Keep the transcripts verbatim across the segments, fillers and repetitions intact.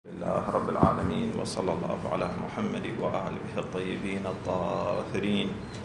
الله رب العالمين، وصلى الله على محمد وآله الطيبين الطاهرين.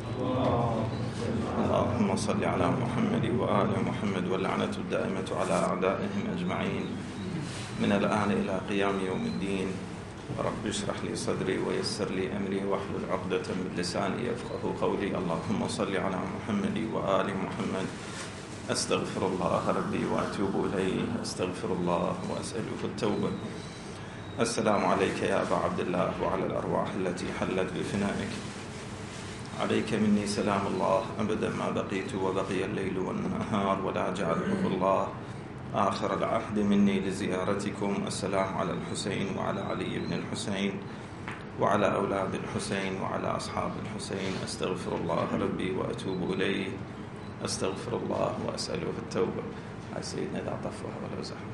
اللهم صل على محمد وآل محمد، واللعنة الدائمة على أعدائهم أجمعين من الآن إلى قيام يوم الدين. رب اشرح لي صدري ويسر لي أمري واحلل عقدة من لساني يفقهوا قولي. اللهم صل على محمد وآل محمد. أستغفر الله ربي وأتوب إليه، أستغفر الله وأسأله التوبة. السلام عليك يا أبا عبد الله وعلى الأرواح التي حلت بفنائك. عليك مني سلام الله أبدا ما بقيت وبقي الليل والنهار، ولا جعله الله آخر العهد مني لزيارتكم. السلام على الحسين وعلى علي بن الحسين وعلى أولاد الحسين وعلى أصحاب الحسين. أستغفر الله ربي وأتوب إليه، أستغفر الله وأسأله التوبة. هاي سيدنا إذا طفها ولا زحمة.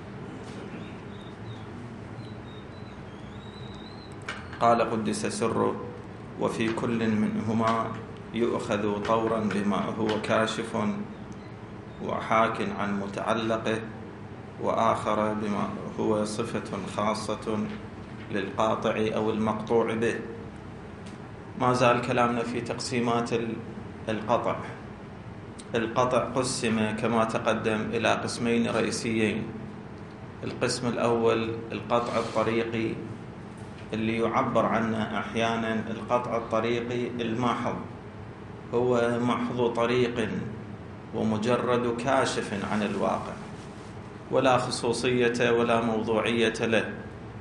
قال قدس سره: وفي كل منهما يؤخذ طورا بما هو كاشف وحاك عن متعلقه، وآخر بما هو صفة خاصة للقاطع أو المقطوع به. ما زال كلامنا في تقسيمات القطع. القطع قسم كما تقدم إلى قسمين رئيسيين. القسم الأول القطع الطريقي، اللي يعبر عنه أحيانا القطع الطريقي المحض، هو محض طريق ومجرد كاشف عن الواقع، ولا خصوصية ولا موضوعية له.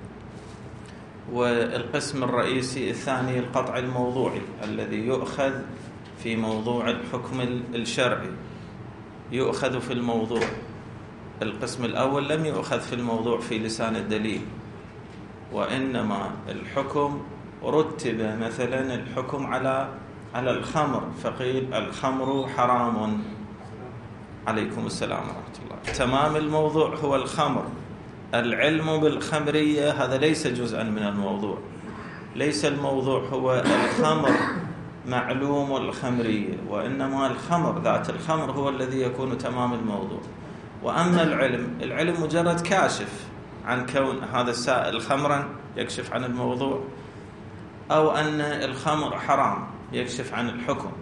والقسم الرئيسي الثاني القطع الموضوعي، الذي يؤخذ في موضوع الحكم الشرعي، يؤخذ في الموضوع. القسم الأول لم يؤخذ في الموضوع في لسان الدليل، وإنما الحكم رتب مثلا الحكم على على الخمر، فقيل الخمر حرام. عليكم السلام ورحمة الله. تمام الموضوع هو الخمر. العلم بالخمرية هذا ليس جزءا من الموضوع. ليس الموضوع هو الخمر معلوم الخمرية، وإنما الخمر ذات الخمر هو الذي يكون تمام الموضوع. وأما العلم، العلم مجرد كاشف عن كون هذا السائل خمرا، يكشف عن الموضوع، أو أن الخمر حرام، يكشف عن الحكم.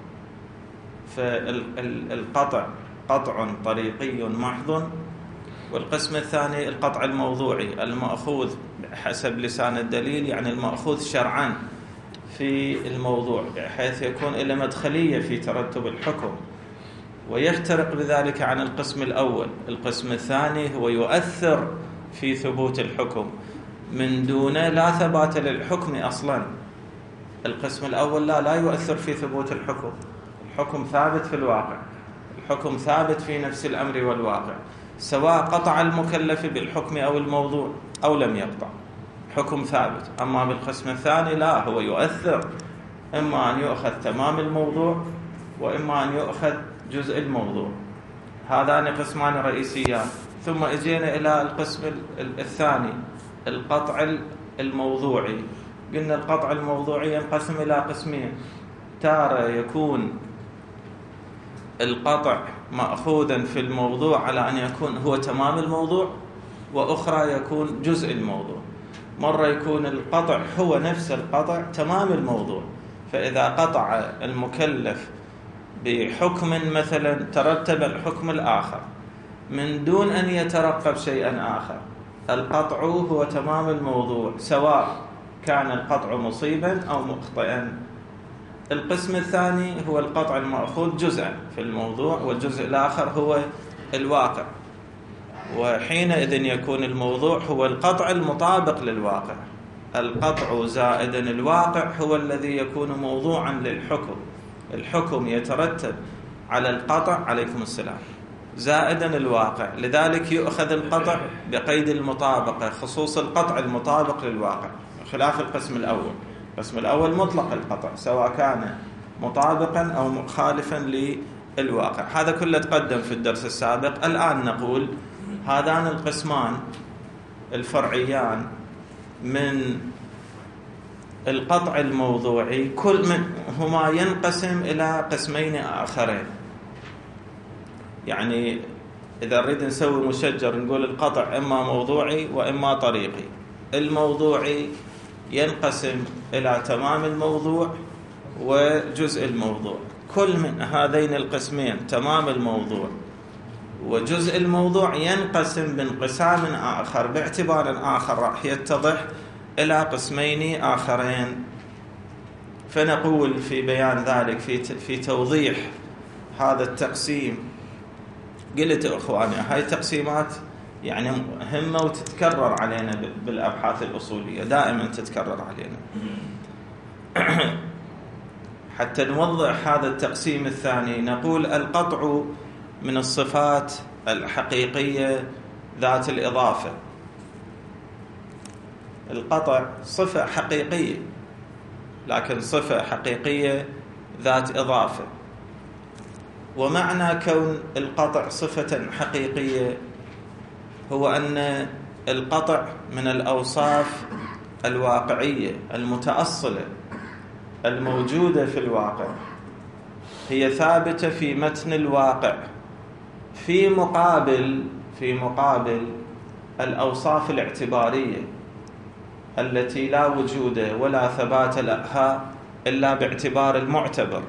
فالقطع قطع طريقي محض. والقسم الثاني القطع الموضوعي، المأخوذ حسب لسان الدليل، يعني المأخوذ شرعا في الموضوع، بحيث يكون إلى مدخلية في ترتب الحكم، ويفترق بذلك عن القسم الأول. القسم الثاني هو يؤثر في ثبوت الحكم، من دونه لا ثبات للحكم أصلا. القسم الأول لا لا يؤثر في ثبوت الحكم. الحكم ثابت في الواقع، الحكم ثابت في نفس الأمر والواقع، سواء قطع المكلف بالحكم أو الموضوع أو لم يقطع، حكم ثابت. أما بالقسم الثاني لا، هو يؤثر، إما أن يؤخذ تمام الموضوع وإما أن يؤخذ جزء الموضوع. هذان قسمان رئيسيان. ثم اجينا إلى القسم الثاني القطع الموضوعي. قلنا القطع الموضوعي ينقسم إلى قسمين: تارة يكون القطع مأخوذا في الموضوع على أن يكون هو تمام الموضوع، وأخرى يكون جزء الموضوع. مرة يكون القطع هو نفس القطع تمام الموضوع، فإذا قطع المكلف بحكم مثلا ترتب الحكم الآخر من دون أن يترقب شيئا آخر، القطع هو تمام الموضوع، سواء كان القطع مصيبا أو مخطئا. القسم الثاني هو القطع المأخوذ جزءا في الموضوع، والجزء الآخر هو الواقع، وحينئذ يكون الموضوع هو القطع المطابق للواقع. القطع زائدا الواقع هو الذي يكون موضوعا للحكم. الحكم يترتب على القطع، عليكم السلام، زائدا الواقع. لذلك يؤخذ القطع بقيد المطابقة، خصوص القطع المطابق للواقع، خلاف القسم الأول. القسم الأول مطلق القطع، سواء كان مطابقا أو مخالفا للواقع. هذا كله تقدم في الدرس السابق. الآن نقول هذان القسمان الفرعيان من القطع الموضوعي كل منهما ينقسم إلى قسمين آخرين. يعني إذا نريد نسوي مشجر نقول القطع إما موضوعي وإما طريقي. الموضوعي ينقسم إلى تمام الموضوع وجزء الموضوع. كل من هذين القسمين، تمام الموضوع وجزء الموضوع، ينقسم بانقسام آخر باعتبار آخر راح يتضح إلى قسمين آخرين. فنقول في بيان ذلك، في في توضيح هذا التقسيم، قلت أخواني هاي تقسيمات يعني مهمة وتتكرر علينا بالأبحاث الأصولية، دائما تتكرر علينا. حتى نوضح هذا التقسيم الثاني، نقول القطع من الصفات الحقيقية ذات الإضافة. القطع صفة حقيقية، لكن صفة حقيقية ذات إضافة. ومعنى كون القطع صفة حقيقية هو أن القطع من الأوصاف الواقعية المتأصلة الموجودة في الواقع، هي ثابتة في متن الواقع، في مقابل في مقابل الأوصاف الاعتبارية التي لا وجود ولا ثبات لها إلا باعتبار المعتبر،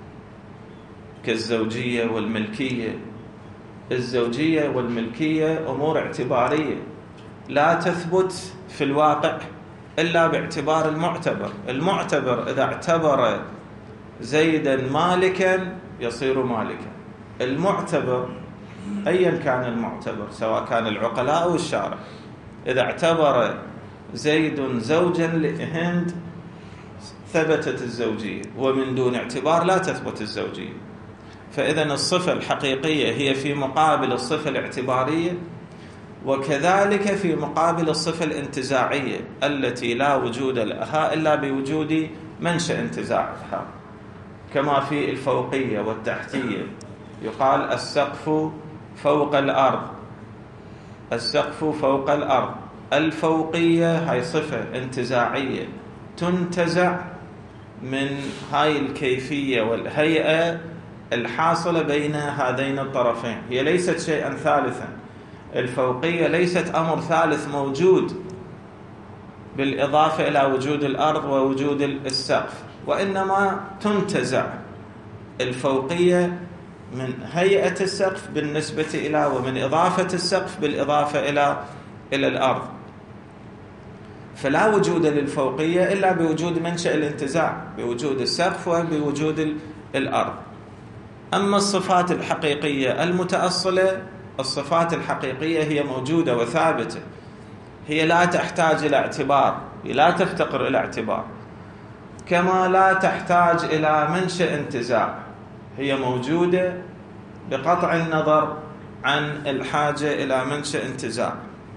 كالزوجية والملكية. الزوجية والملكية أمور اعتبارية لا تثبت في الواقع إلا باعتبار المعتبر. المعتبر إذا اعتبر زيدا مالكا يصير مالكا. المعتبر أيا كان المعتبر، سواء كان العقلاء أو الشارع، إذا اعتبر زيد زوجا لهند ثبتت الزوجية، ومن دون اعتبار لا تثبت الزوجية. فإذا الصفة الحقيقية هي في مقابل الصفة الاعتبارية، وكذلك في مقابل الصفة الانتزاعية التي لا وجود لها إلا بوجود منشأ انتزاعها، كما في الفوقية والتحتية. يقال السقف فوق الأرض، السقف فوق الأرض. الفوقية هاي صفة انتزاعية تنتزع من هاي الكيفية والهيئة الحاصلة بين هذين الطرفين، هي ليست شيئا ثالثا. الفوقية ليست أمر ثالث موجود بالإضافة إلى وجود الأرض ووجود السقف، وإنما تنتزع الفوقية من هيئة السقف بالنسبة إلى، ومن إضافة السقف بالإضافة إلى إلى الأرض. فلا وجود للفوقية إلا بوجود منشأ الانتزاع، بوجود السقف وبوجود الأرض. أما الصفات الحقيقية المتأصلة، الصفات الحقيقية هي موجودة وثابتة، هي لا تحتاج إلى اعتبار، هي لا تفتقر إلى اعتبار، كما لا تحتاج إلى منشأ انتزاع، هي موجودة بقطع النظر عن الحاجة إلى منشأ انتزاع.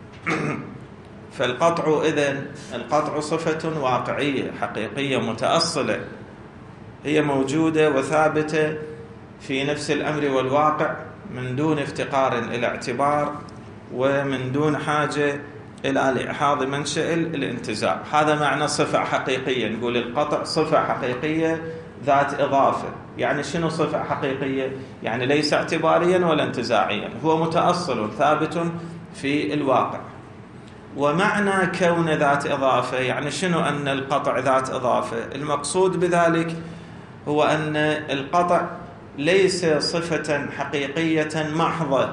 فالقطع إذن القطع صفة واقعية حقيقية متأصلة، هي موجودة وثابتة في نفس الأمر والواقع من دون افتقار إلى اعتبار ومن دون حاجة إلى لإحاض منشأ الانتزاع. هذا معنى صفة حقيقية. نقول القطع صفة حقيقية ذات إضافة. يعني شنو صفة حقيقية؟ يعني ليس اعتباريا ولا انتزاعيا، هو متأصل ثابت في الواقع. ومعنى كون ذات إضافة، يعني شنو أن القطع ذات إضافة؟ المقصود بذلك هو أن القطع ليس صفة حقيقية محضة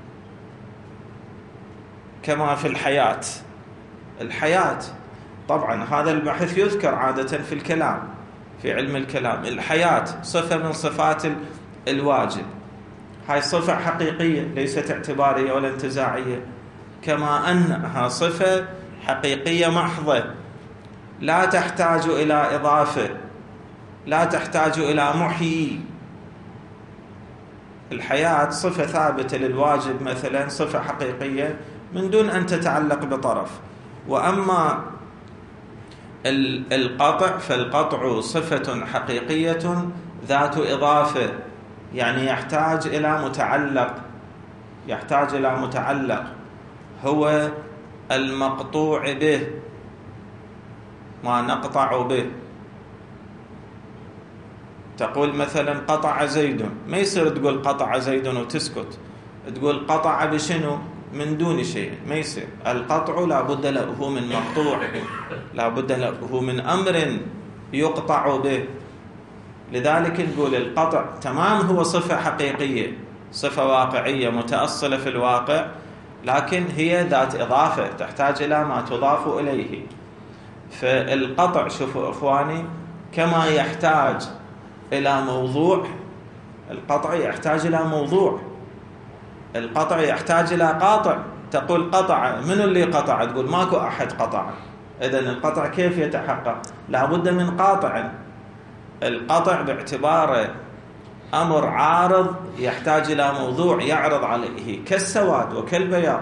كما في الحياة. الحياة طبعا هذا البحث يذكر عادة في الكلام، في علم الكلام. الحياة صفة من صفات الواجب، هاي صفة حقيقية ليست اعتبارية ولا انتزاعية، كما أنها صفة حقيقية محضة لا تحتاج إلى إضافة، لا تحتاج إلى محيي. الحياة صفة ثابتة للواجب مثلا، صفة حقيقية من دون أن تتعلق بطرف. وأما القطع فالقطع صفة حقيقية ذات إضافة، يعني يحتاج إلى متعلق، يحتاج إلى متعلق هو المقطوع به، ما نقطع به. تقول مثلا قطع زيد، ما يصير تقول قطع زيد وتسكت، تقول قطع بشنو؟ من دون شيء ما يصير. القطع لا بد له من مقطوع، لا بد له من أمر يقطع به. لذلك نقول القطع تمام هو صفة حقيقية، صفة واقعية متأصلة في الواقع، لكن هي ذات إضافة تحتاج إلى ما تضاف إليه. فالقطع شوفوا إخواني كما يحتاج إلى موضوع، القطع يحتاج إلى موضوع، القطع يحتاج إلى قاطع. تقول قطع، من اللي قطع؟ تقول ماكو أحد قطع. إذن القطع كيف يتحقق؟ لا بد من قاطع. القطع باعتباره أمر عارض يحتاج إلى موضوع يعرض عليه، كالسواد وكالبياض.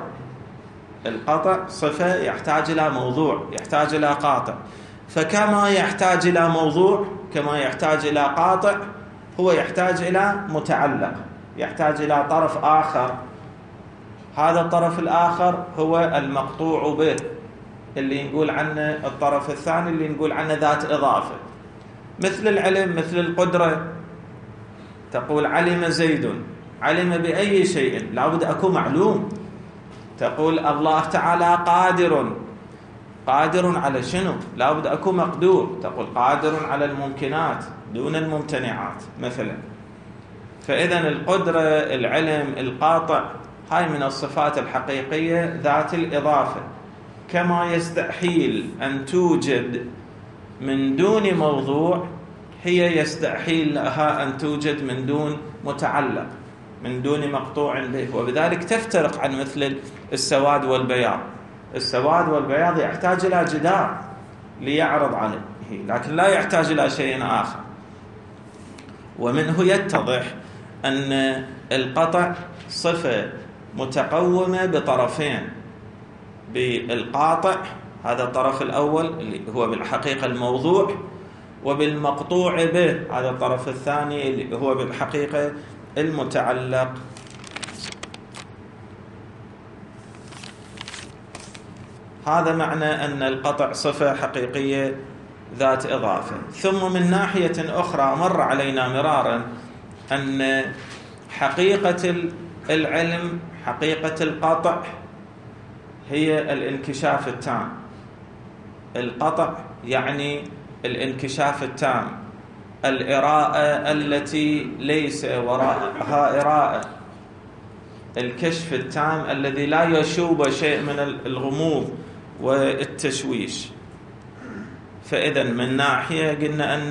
القطع صفة يحتاج إلى موضوع، يحتاج إلى قاطع. فكما يحتاج إلى موضوع كما يحتاج إلى قاطع، هو يحتاج إلى متعلق، يحتاج إلى طرف آخر. هذا الطرف الآخر هو المقطوع به، اللي نقول عنه الطرف الثاني اللي نقول عنه ذات إضافة، مثل العلم، مثل القدرة. تقول علم زيد، علم بأي شيء؟ لابد أكون معلوم. تقول الله تعالى قادر، قادر على شنو؟ لابد أكون مقدور. تقول قادر على الممكنات دون الممتنعات مثلا. فإذن القدرة، العلم، القاطع، هاي من الصفات الحقيقية ذات الإضافة. كما يستحيل أن توجد من دون موضوع، هي يستحيل لها أن توجد من دون متعلق، من دون مقطوع به. وبذلك تفترق عن مثل السواد والبياض. السواد والبياض يحتاج إلى جدار ليعرض عليه، لكن لا يحتاج إلى شيء آخر. ومنه يتضح أن القطع صفة متقومة بطرفين، بالقاطع هذا الطرف الأول اللي هو بالحقيقة الموضوع، وبالمقطوع به هذا الطرف الثاني اللي هو بالحقيقة المتعلق. هذا معنى أن القطع صفة حقيقية ذات إضافة. ثم من ناحية أخرى مر علينا مرارا أن حقيقة العلم، حقيقة القطع هي الانكشاف التام. القطع يعني الانكشاف التام، الإراءة التي ليس وراءها إراءة، الكشف التام الذي لا يشوب شيء من الغموض والتشويش. فإذا من ناحية قلنا أن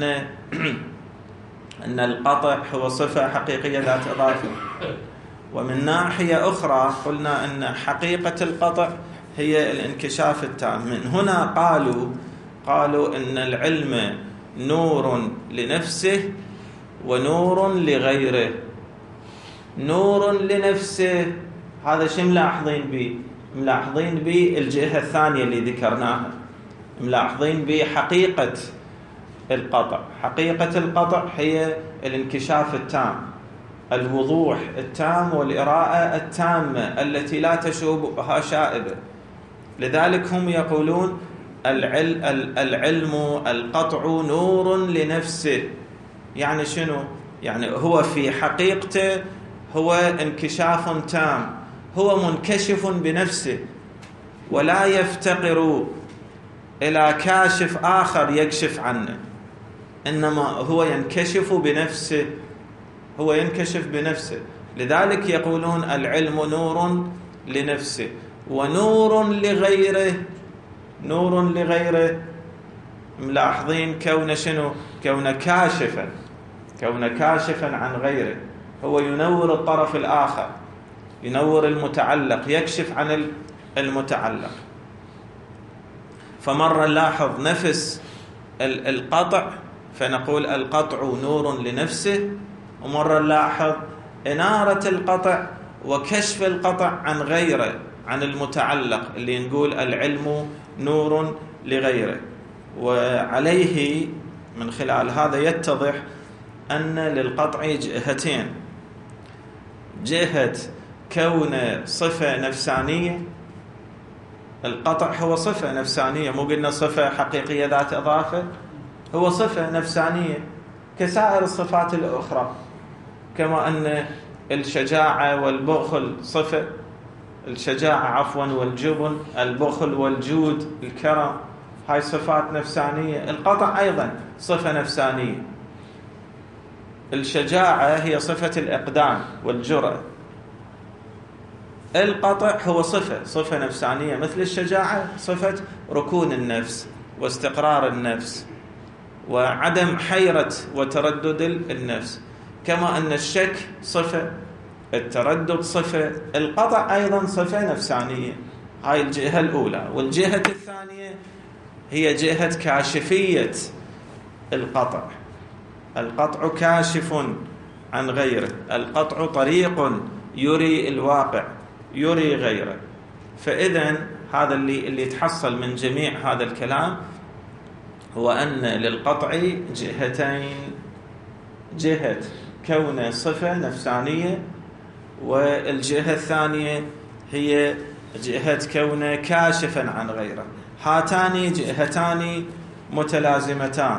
أن القطع هو صفة حقيقية ذات إضافة، ومن ناحية أخرى قلنا أن حقيقة القطع هي الانكشاف التام. من هنا قالوا قالوا أن العلم نور لنفسه ونور لغيره. نور لنفسه هذا شو ملاحظين به؟ ملاحظين به الجهة الثانية اللي ذكرناها، ملاحظين به حقيقة القطع. حقيقة القطع هي الانكشاف التام، الوضوح التام والإراءة التامة التي لا تشوبها شائبة. لذلك هم يقولون العلم القطع نور لنفسه. يعني شنو؟ يعني هو في حقيقته هو انكشاف تام، هو منكشف بنفسه ولا يفتقر إلى كاشف آخر يكشف عنه، إنما هو ينكشف بنفسه، هو ينكشف بنفسه. لذلك يقولون العلم نور لنفسه ونور لغيره. نور لغيره ملاحظين كون شنو؟ كون كاشفا، كون كاشفا عن غيره، هو ينور الطرف الآخر، ينور المتعلق، يكشف عن المتعلق. فمرة نلاحظ نفس القطع فنقول القطع نور لنفسه، ومرة نلاحظ إنارة القطع وكشف القطع عن غيره، عن المتعلق، اللي نقول العلم نور لغيره. وعليه من خلال هذا يتضح أن للقطع جهتين: جهة كون صفة نفسانية، القطع هو صفة نفسانية، مو قلنا صفة حقيقية ذات إضافة، هو صفة نفسانية كسائر الصفات الأخرى. كما أن الشجاعة والبخل صفة الشجاعة عفوا والجبن، البخل والجود، الكرم، هاي صفات نفسانية. القطع أيضا صفة نفسانية. الشجاعة هي صفة الإقدام والجرأة، القطع هو صفة صفة نفسانية مثل الشجاعة، صفة ركون النفس واستقرار النفس وعدم حيرة وتردد النفس. كما أن الشك صفة، التردد صفة، القطع أيضا صفة نفسانية. هاي الجهة الأولى. والجهة الثانية هي جهة كاشفية القطع. القطع كاشف عن غيره، القطع طريق يري الواقع، يري غيره. فإذن هذا اللي اللي يتحصل من جميع هذا الكلام هو أن للقطع جهتين: جهة كونه صفة نفسانية، والجهة الثانية هي جهة كونه كاشفا عن غيره. هاتان جهتان متلازمتان،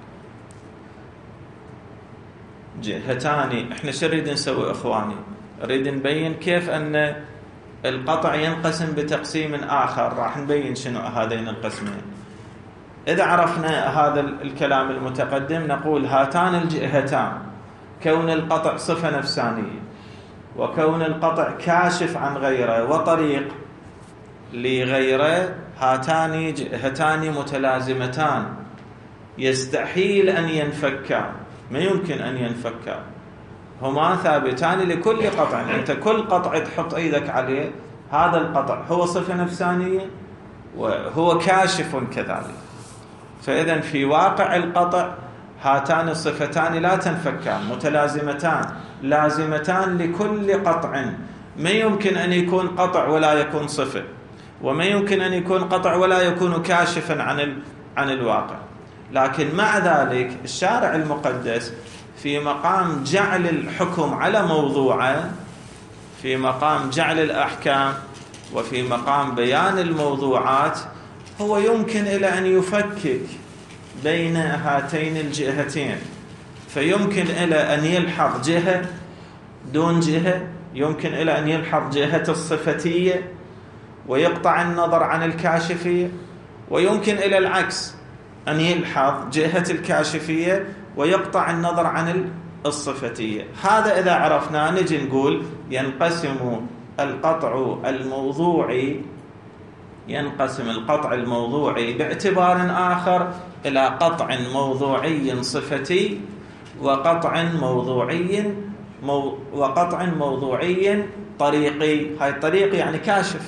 جهتان. احنا شو نريد نسوي اخواني؟ نريد نبين كيف ان القطع ينقسم بتقسيم آخر. راح نبين شنو هذين القسمين. إذا عرفنا هذا الكلام المتقدم نقول هاتان الجهتان: كون القطع صفة نفسانية، وكون القطع كاشف عن غيره وطريق لغيره، هاتان جهتان متلازمتان يستحيل أن ينفكا، ما يمكن أن ينفكا، هما ثابتان لكل قطع. أنت كل قطع تحط أيدك عليه، هذا القطع هو صفة نفسانية وهو كاشف كذلك. فإذن في واقع القطع هاتان الصفتان لا تنفكان، متلازمتان لازمتان لكل قطع. ما يمكن أن يكون قطع ولا يكون صفة، وما يمكن أن يكون قطع ولا يكون كاشفا عن عن الواقع. لكن مع ذلك الشارع المقدس في مقام جعل الحكم على موضوعه، في مقام جعل الأحكام، وفي مقام بيان الموضوعات، هو يمكن إلى أن يفكك بين هاتين الجهتين. فيمكن إلى أن يلحظ جهة دون جهة، يمكن إلى أن يلحظ جهة الصفتية ويقطع النظر عن الكاشفية، ويمكن إلى العكس أن يلحظ جهة الكاشفية ويقطع النظر عن الصفتية. هذا إذا عرفنا نجي نقول ينقسم القطع الموضوعي ينقسم القطع الموضوعي باعتبار آخر إلى قطع موضوعي صفتي وقطع موضوعي مو وقطع موضوعي طريقي. هاي الطريق يعني كاشف.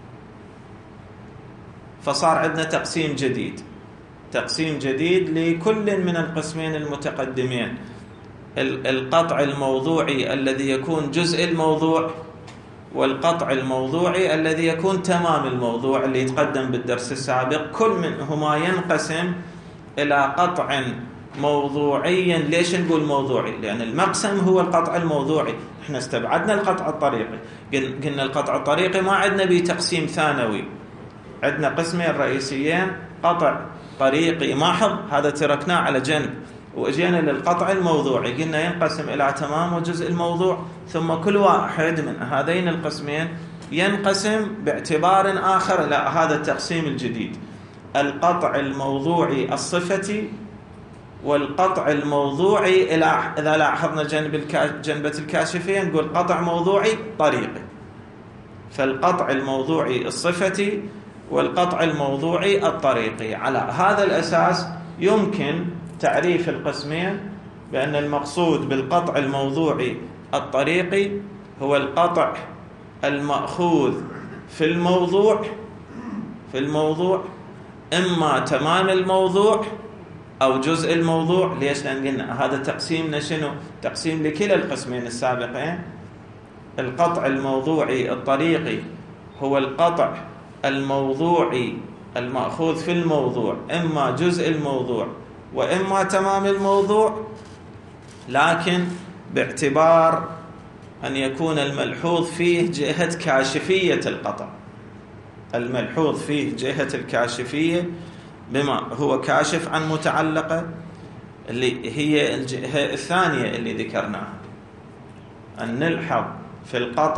فصار عندنا تقسيم جديد، تقسيم جديد لكل من القسمين المتقدمين: القطع الموضوعي الذي يكون جزء الموضوع، والقطع الموضوعي الذي يكون تمام الموضوع اللي يتقدم بالدرس السابق. كل منهما ينقسم إلى قطع موضوعي. ليش نقول موضوعي؟ لأن المقسم هو القطع الموضوعي. احنا استبعدنا القطع الطريقي، قلنا القطع الطريقي ما عندنا به تقسيم ثانوي، عندنا قسمين رئيسيين: قطع طريقي محض، هذا تركناه على جنب، وأجينا للقطع الموضوعي قلنا ينقسم إلى تمام وجزء الموضوع. ثم كل واحد من هذين القسمين ينقسم باعتبار آخر إلى هذا التقسيم الجديد: القطع الموضوعي الصفتي، والقطع الموضوعي إلى إذا لاحظنا جنب الكا... جنبة الكاشفية نقول قطع موضوعي طريقي. فالقطع الموضوعي الصفتي والقطع الموضوعي الطريقي. على هذا الأساس يمكن تعريف القسمين بأن المقصود بالقطع الموضوعي الطريقي هو القطع المأخوذ في الموضوع في الموضوع إما تمام الموضوع أو جزء الموضوع. ليش؟ لأن قلنا هذا تقسيمنا شنو؟ تقسيم لكلا القسمين السابقين. القطع الموضوعي الطريقي هو القطع الموضوعي المأخوذ في الموضوع، إما جزء الموضوع وإما تمام الموضوع، لكن باعتبار أن يكون الملحوظ فيه جهة كاشفية القطع. الملحوظ فيه جهة الكاشفية بما هو كاشف عن متعلقة، اللي هي الجهة الثانية اللي ذكرناها، أن نلحظ في القطع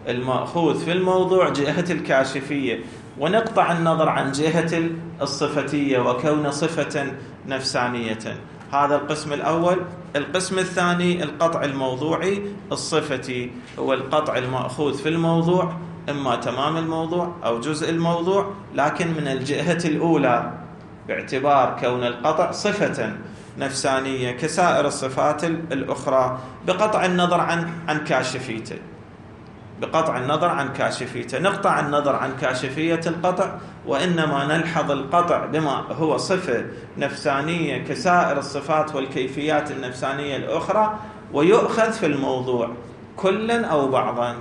المأخوذ في الموضوع جهة الكاشفية، ونقطع النظر عن جهة الصفتية وكون صفة نفسانية. هذا القسم الأول. القسم الثاني القطع الموضوعي الصفتي، هو القطع المأخوذ في الموضوع إما تمام الموضوع أو جزء الموضوع، لكن من الجهة الأولى، باعتبار كون القطع صفة نفسانية كسائر الصفات الأخرى، بقطع النظر عن عن كاشفيته بقطع النظر عن كاشفيته نقطع النظر عن كاشفية القطع، وإنما نلحظ القطع بما هو صفة نفسانية كسائر الصفات والكيفيات النفسانية الأخرى، ويؤخذ في الموضوع كلا أو بعضا.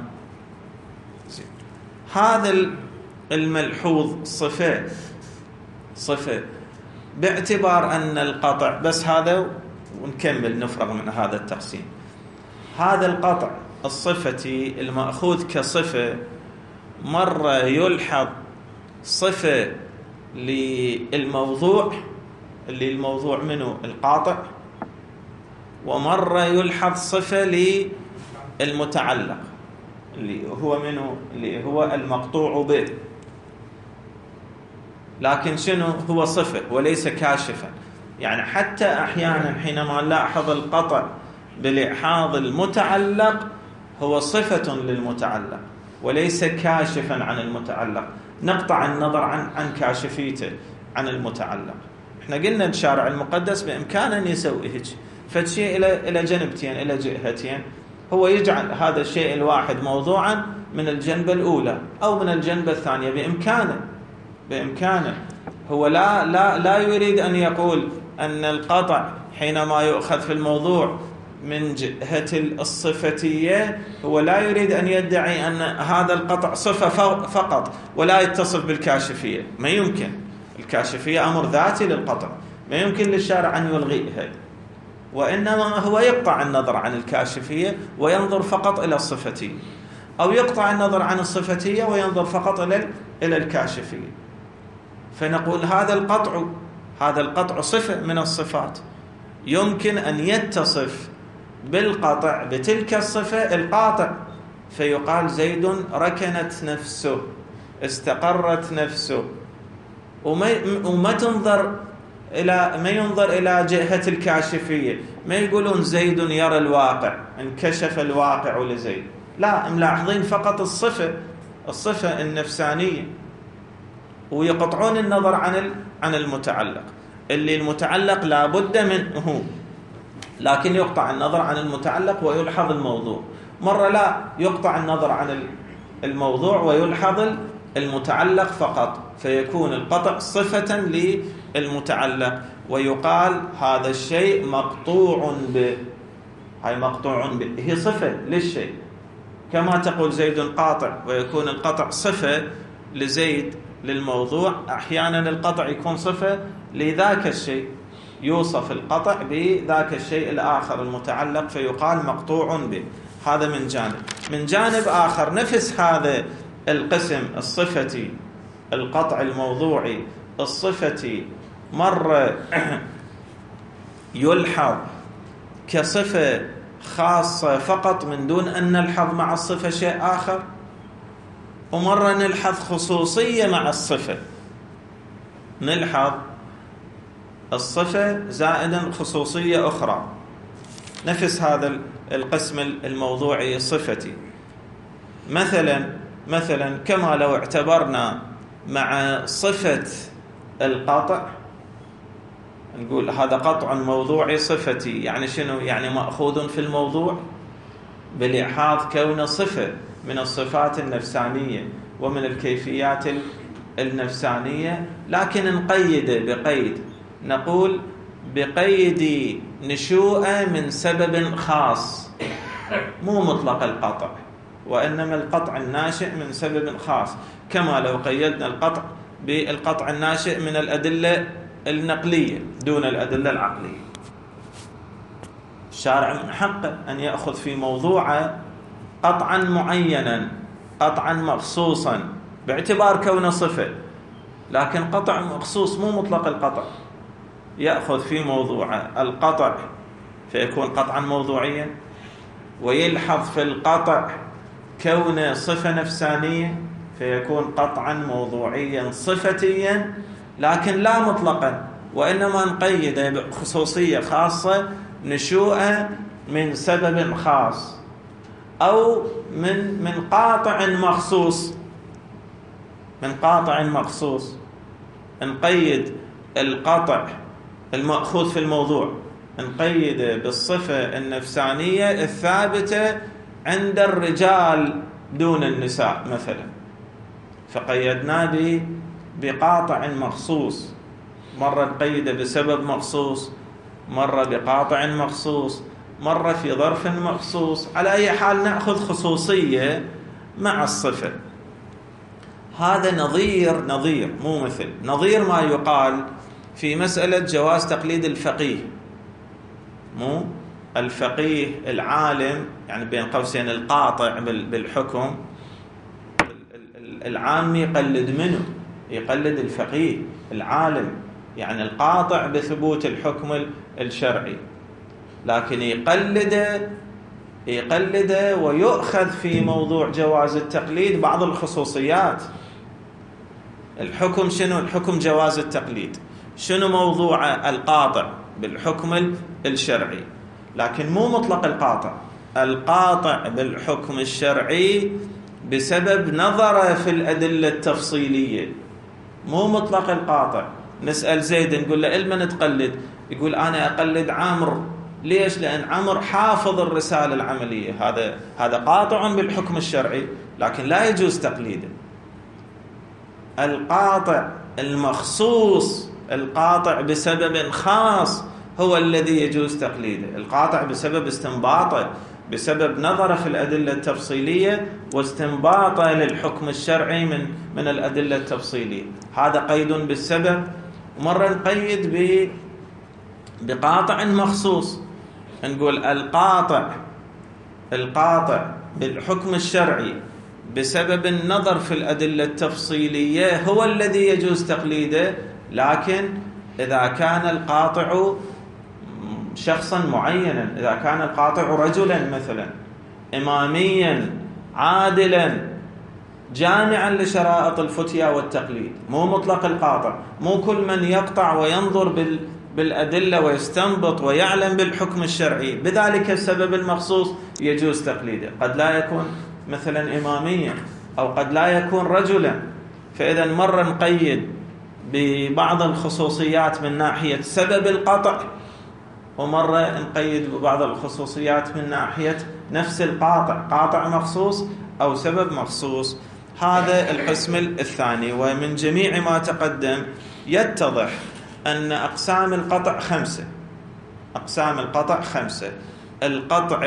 هذا الملحوظ صفة صفة باعتبار أن القطع بس هذا، ونكمل نفرغ من هذا التقسيم. هذا القطع الصفتي المأخوذ كصفة، مرة يلحظ صفة للموضوع اللي الموضوع منه القاطع، ومرة يلحظ صفة للمتعلق اللي هو منه اللي هو المقطوع به، لكن شنو هو صفة وليس كاشفا. يعني حتى أحيانا حينما نلاحظ القطع بلحاظ المتعلق هو صفة للمتعلق وليس كاشفا عن المتعلق، نقطع النظر عن عن كاشفيته عن المتعلق. احنا قلنا الشارع المقدس بإمكانه أن يسوي هيك فشيء إلى إلى جنبتين إلى جهتين، هو يجعل هذا الشيء الواحد موضوعا من الجنبة الأولى أو من الجنبة الثانية، بإمكانه بإمكانه هو لا لا لا يريد أن يقول أن القطع حينما يؤخذ في الموضوع من جهة الصفتية، هو لا يريد أن يدعي أن هذا القطع صفة فقط ولا يتصف بالكاشفية. ما يمكن، الكاشفية أمر ذاتي للقطع، ما يمكن للشارع أن يلغيها، وإنما هو يقطع النظر عن الكاشفية وينظر فقط إلى الصفتية، أو يقطع النظر عن الصفتية وينظر فقط إلى إلى الكاشفية. فنقول هذا القطع هذا القطع صفة من الصفات، يمكن أن يتصف بالقطع بتلك الصفة القاطع، فيقال زيد ركنت نفسه، استقرت نفسه، وما وما تنظر إلى ما ينظر إلى جهة الكاشفية، ما يقولون زيد يرى الواقع، انكشف الواقع لزيد، لا، ملاحظين فقط الصفة الصفة النفسانية، ويقطعون النظر عن عن المتعلق اللي المتعلق لا بد منه، لكن يقطع النظر عن المتعلق ويلحظ الموضوع. مرة لا، يقطع النظر عن الموضوع ويلحظ المتعلق فقط، فيكون القطع صفة للمتعلق، ويقال هذا الشيء مقطوع به. هاي مقطوع به هي صفة للشيء، كما تقول زيد قاطع، ويكون القطع صفة لزيد للموضوع. أحيانا القطع يكون صفة لذاك الشيء، يوصف القطع بذاك الشيء الآخر المتعلق، فيقال مقطوع به. هذا من جانب. من جانب آخر نفس هذا القسم الصفتي، القطع الموضوعي الصفتي، مرة يلحظ كصفة خاصة فقط من دون أن نلحظ مع الصفة شيء آخر، ومرة نلحظ خصوصية مع الصفة، نلحظ الصفة زائدا خصوصية أخرى. نفس هذا القسم الموضوعي الصفتي، مثلا مثلا كما لو اعتبرنا مع صفة القطع، نقول هذا قطع موضوعي صفتي، يعني شنو؟ يعني مأخوذ في الموضوع بلحاظ كون صفة من الصفات النفسانية ومن الكيفيات النفسانية، لكن نقيد بقيد، نقول بقيد نشوء من سبب خاص، مو مطلق القطع، وإنما القطع الناشئ من سبب خاص، كما لو قيدنا القطع بالقطع الناشئ من الأدلة النقلية دون الأدلة العقلية. الشارع من حقه أن يأخذ في موضوعه قطعا معينا، قطعا مخصوصا باعتبار كونه صفة، لكن قطع مخصوص مو مطلق القطع، يأخذ في موضوعه القطع فيكون قطعا موضوعيا، ويلحظ في القطع كونه صفة نفسانية فيكون قطعا موضوعيا صفتيا، لكن لا مطلقا، وإنما نقيده بخصوصية خاصة نشوءه من سبب خاص أو من من قاطع مخصوص، من قاطع مخصوص. نقيد القطع المأخوذ في الموضوع نقيده بالصفة النفسانية الثابتة عند الرجال دون النساء مثلا، فقيدناه بقاطع مخصوص، مرة نقيده بسبب مخصوص، مرة بقاطع مخصوص، مرة في ظرف مخصوص. على أي حال نأخذ خصوصية مع الصفة. هذا نظير نظير مو مثل نظير ما يقال في مسألة جواز تقليد الفقيه. مو الفقيه العالم، يعني بين قوسين القاطع بالحكم، العام يقلد منه، يقلد الفقيه العالم، يعني القاطع بثبوت الحكم الشرعي، لكن يقلده يقلده ويؤخذ في موضوع جواز التقليد بعض الخصوصيات. الحكم شنو؟ الحكم جواز التقليد. شنو موضوع القاطع بالحكم الشرعي؟ لكن مو مطلق القاطع. القاطع بالحكم الشرعي بسبب نظره في الأدلة التفصيلية، مو مطلق القاطع. نسأل زيد نقول له لمن تقلد؟ يقول أنا أقلد عمرو. ليش؟ لأن عمرو حافظ الرسالة العملية. هذا هذا قاطع بالحكم الشرعي، لكن لا يجوز تقليده. القاطع المخصوص، القاطع بسبب خاص، هو الذي يجوز تقليده. القاطع بسبب استنباطه، بسبب نظره في الأدلة التفصيلية واستنباطه للحكم الشرعي من من الأدلة التفصيلية، هذا قيد بالسبب. ومرة نقيد ب بقاطع مخصوص، نقول القاطع القاطع بالحكم الشرعي بسبب النظر في الأدلة التفصيلية هو الذي يجوز تقليده، لكن إذا كان القاطع شخصا معينا، إذا كان القاطع رجلا مثلا إماميا عادلا جامعا لشرائط الفتيا والتقليد، مو مطلق القاطع. مو كل من يقطع وينظر بال بالأدلة ويستنبط ويعلم بالحكم الشرعي بذلك السبب المخصوص يجوز تقليده. قد لا يكون مثلا إماميا، أو قد لا يكون رجلا. فإذا مرة نقيد ببعض الخصوصيات من ناحية سبب القطع، ومرة نقيد ببعض الخصوصيات من ناحية نفس القاطع، قاطع مخصوص أو سبب مخصوص. هذا القسم الثاني. ومن جميع ما تقدم يتضح أن أقسام القطع خمسة. أقسام القطع خمسة. القطع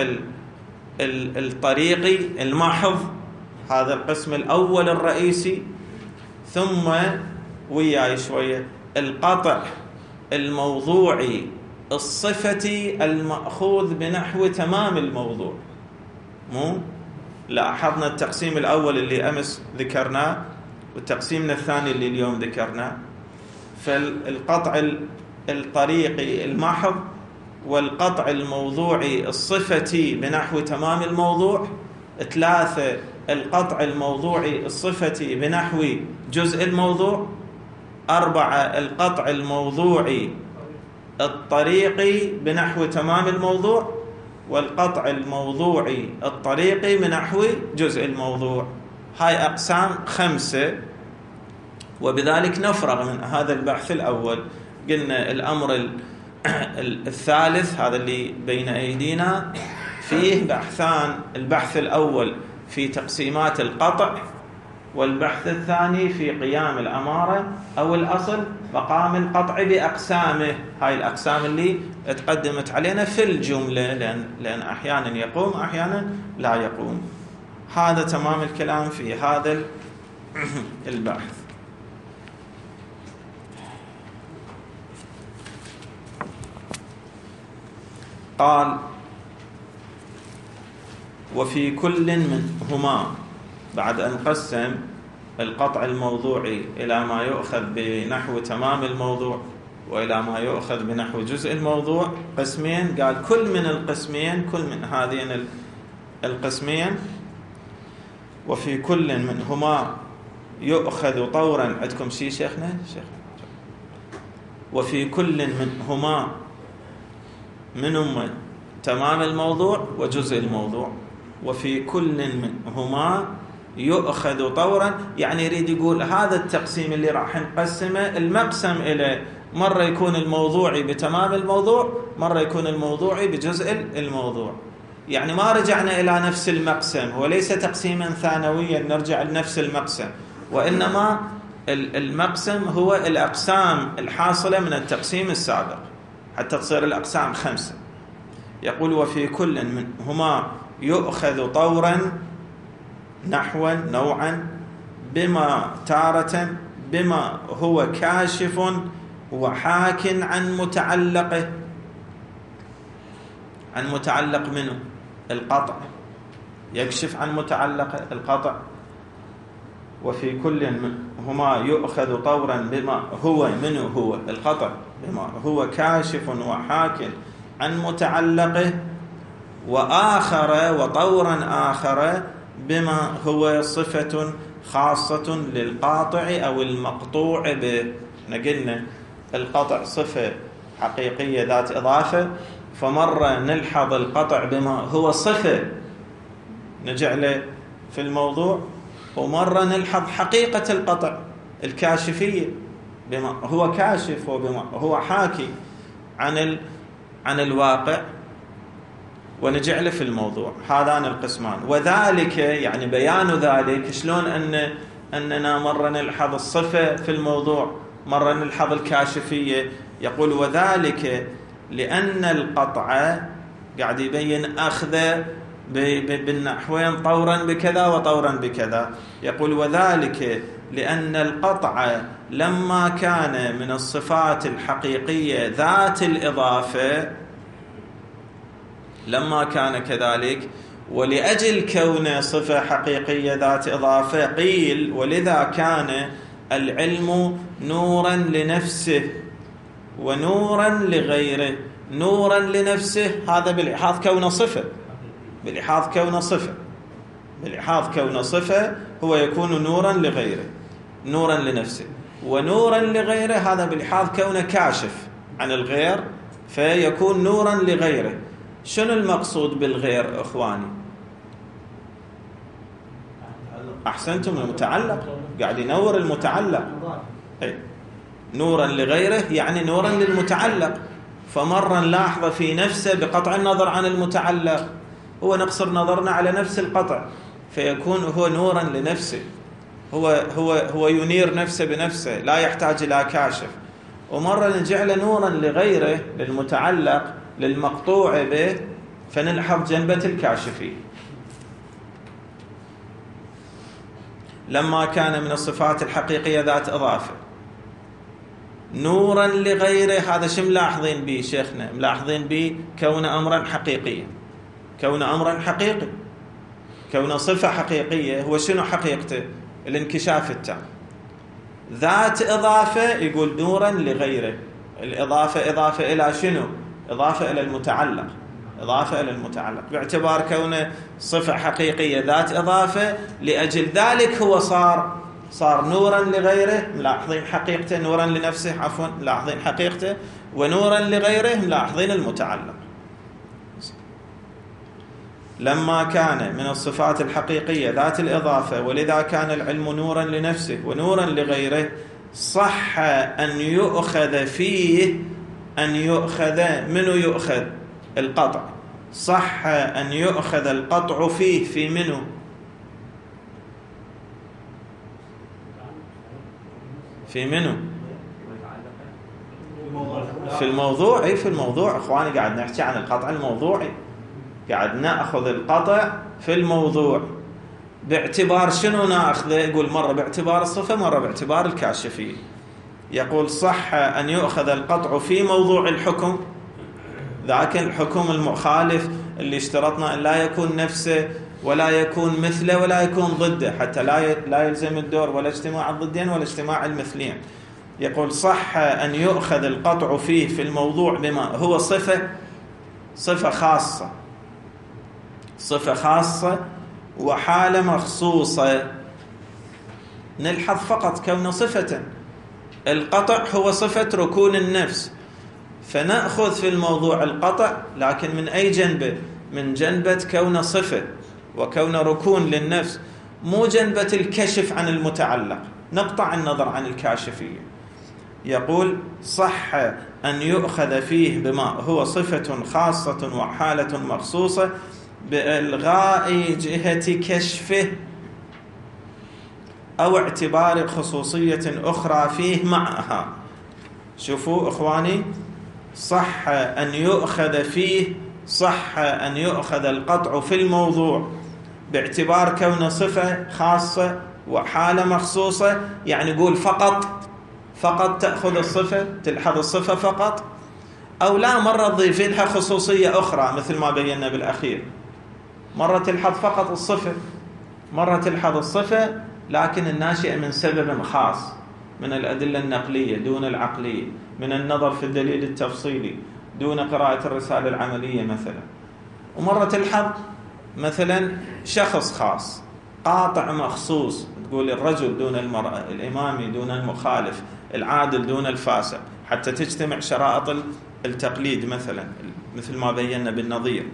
الطريقي المحض، هذا القسم الأول الرئيسي. ثم وياي شوية القطع الموضوعي الصفتي المأخوذ بنحو تمام الموضوع. مو لاحظنا التقسيم الأول اللي أمس ذكرناه والتقسيم الثاني اللي اليوم ذكرناه. فالقطع الطريقي المحض والقطع الموضوعي الصفتي بنحو تمام الموضوع. ثلاثة القطع الموضوعي الصفتي بنحو جزء الموضوع. أربعة القطع الموضوعي الطريقي بنحو تمام الموضوع، والقطع الموضوعي الطريقي بنحو جزء الموضوع. هاي أقسام خمسة. وبذلك نفرغ من هذا البحث الأول. قلنا الأمر الثالث هذا اللي بين أيدينا فيه بحثان. البحث الأول في تقسيمات القطع، والبحث الثاني في قيام الأمارة أو الأصل مقام القطع بأقسامه. هاي الأقسام اللي تقدمت علينا في الجملة، لأن, لأن أحيانا يقوم أحيانا لا يقوم. هذا تمام الكلام في هذا البحث. قال: وفي كل منهما، بعد أن قسم القطع الموضوعي إلى ما يؤخذ بنحو تمام الموضوع وإلى ما يؤخذ بنحو جزء الموضوع قسمين، قال كل من القسمين، كل من هذين القسمين وفي كل منهما يؤخذ طورا. عندكم شيء شيخنا؟ شيخ. وفي كل منهما منهم تمام الموضوع وجزء الموضوع. وفي كل منهما يؤخذ طورا، يعني يريد يقول هذا التقسيم اللي راح نقسمه المقسم إلى مرة يكون الموضوعي بتمام الموضوع، مرة يكون الموضوعي بجزء الموضوع. يعني ما رجعنا إلى نفس المقسم، وليس تقسيما ثانويا نرجع لنفس المقسم، وإنما المقسم هو الأقسام الحاصلة من التقسيم السابق حتى تصير الأقسام خمسة. يقول وفي كل منهما يؤخذ طورا نحوا نوعا بما تارة بما هو كاشف وحاك عن متعلقه. عن متعلق منه القطع، يكشف عن متعلق القطع. وفي كل منهما يؤخذ طورا بما هو منه هو القطع بما هو كاشف وحاك عن متعلقه، وآخر وطورا آخر بما هو صفة خاصة للقاطع أو المقطوع به. نقلنا القطع صفة حقيقية ذات إضافة، فمرة نلحظ القطع بما هو صفة نجعله في الموضوع، ومرة نلحظ حقيقة القطع الكاشفية بما هو كاشف وبما هو حاكي عن ال... عن الواقع ونجعله في الموضوع. هذان القسمان. وذلك يعني بيان ذلك شلون أن أننا مرة نلحظ الصفة في الموضوع مرة نلحظ الكاشفية. يقول وذلك لأن القطع قاعد يبين أخذ بالنحوين طورا بكذا وطورا بكذا. يقول وذلك لأن القطع لما كان من الصفات الحقيقية ذات الإضافة، لما كان كذلك ولأجل كونه صفة حقيقية ذات إضافة قيل ولذا كان العلم نورا لنفسه ونورا لغيره. نورا لنفسه هذا بالإحاط كونه صفة، بالإحاط كونه صفة، بالإحاط كونه صفة هو يكون نورا لغيره، نورا لنفسه. ونورا لغيره هذا بالإحاط كونه كاشف عن الغير فيكون نورا لغيره. شنو المقصود بالغير أخواني؟ أحسنتم، المتعلق، قاعد ينور المتعلق. أي نورا لغيره يعني نورا للمتعلق. فمرة نلاحظ في نفسه بقطع النظر عن المتعلق، هو نقصر نظرنا على نفس القطع فيكون هو نورا لنفسه، هو هو هو ينير نفسه بنفسه لا يحتاج إلى كاشف. ومرة نجعله نورا لغيره للمتعلق للمقطوع به فنلحظ جنبة الكاشفي. لما كان من الصفات الحقيقية ذات إضافة نورا لغيره، هذا شو ملاحظين به شيخنا؟ ملاحظين به كون أمرا حقيقيا، كون أمرا حقيقي، كون صفة حقيقية. هو شنو حقيقته؟ الانكشاف التام. ذات إضافة يقول نورا لغيره. الإضافة إضافة إلى شنو؟ إضافة إلى المتعلق، إضافة إلى المتعلق باعتبار كونه صفة حقيقية ذات إضافة. لأجل ذلك هو صار صار نورا لغيره، ملاحظين حقيقته، نورا لنفسه عفوا ملاحظين حقيقته، ونورا لغيره ملاحظين المتعلق. لما كان من الصفات الحقيقية ذات الإضافة ولذا كان العلم نورا لنفسه ونورا لغيره صح أن يؤخذ فيه، أن يؤخذ منه يؤخذ القطع، صح أن يؤخذ القطع فيه في منه في منه في الموضوع. أي في الموضوع أخواني قاعد نحكي عن القطع الموضوعي، قاعد نأخذ القطع في الموضوع باعتبار شنو نأخذه؟ يقول مرة باعتبار الصفة مرة باعتبار الكاشفية. يقول صح أن يؤخذ القطع في موضوع الحكم، ذاك الحكم المخالف اللي اشترطنا أن لا يكون نفسه ولا يكون مثله ولا يكون ضده حتى لا لا يلزم الدور ولا اجتماع الضدين ولا اجتماع المثلين. يقول صح أن يؤخذ القطع فيه في الموضوع بما هو صفة، صفة خاصة، صفة خاصة وحالة مخصوصة. نلحظ فقط كون صفة. القطع هو صفة ركون النفس، فنأخذ في الموضوع القطع، لكن من أي جنبه؟ من جنبة كون صفة وكون ركون للنفس، مو جنبة الكشف عن المتعلق. نقطع النظر عن الكاشفية. يقول صح أن يؤخذ فيه بما هو صفة خاصة وحالة مخصوصة بإلغاء جهة كشفه أو اعتبار خصوصية أخرى فيه معها. شوفوا إخواني، صح أن يؤخذ فيه، صح أن يؤخذ القطع في الموضوع باعتبار كون صفة خاصة وحالة مخصوصة. يعني يقول فقط فقط تأخذ الصفة، تلحظ الصفة فقط، أو لا، مرة تضيف لها خصوصية أخرى مثل ما بينا بالأخير. مرة تلحظ فقط الصفة، مرة تلحظ الصفة لكن الناشئة من سبب خاص، من الأدلة النقلية دون العقلية، من النظر في الدليل التفصيلي دون قراءة الرسالة العملية مثلا. ومرة تلحظ مثلا شخص خاص قاطع مخصوص، تقول الرجل دون المرأة، الإمامي دون المخالف، العادل دون الفاسق، حتى تجتمع شرائط التقليد مثلا مثل ما بينا بالنظير.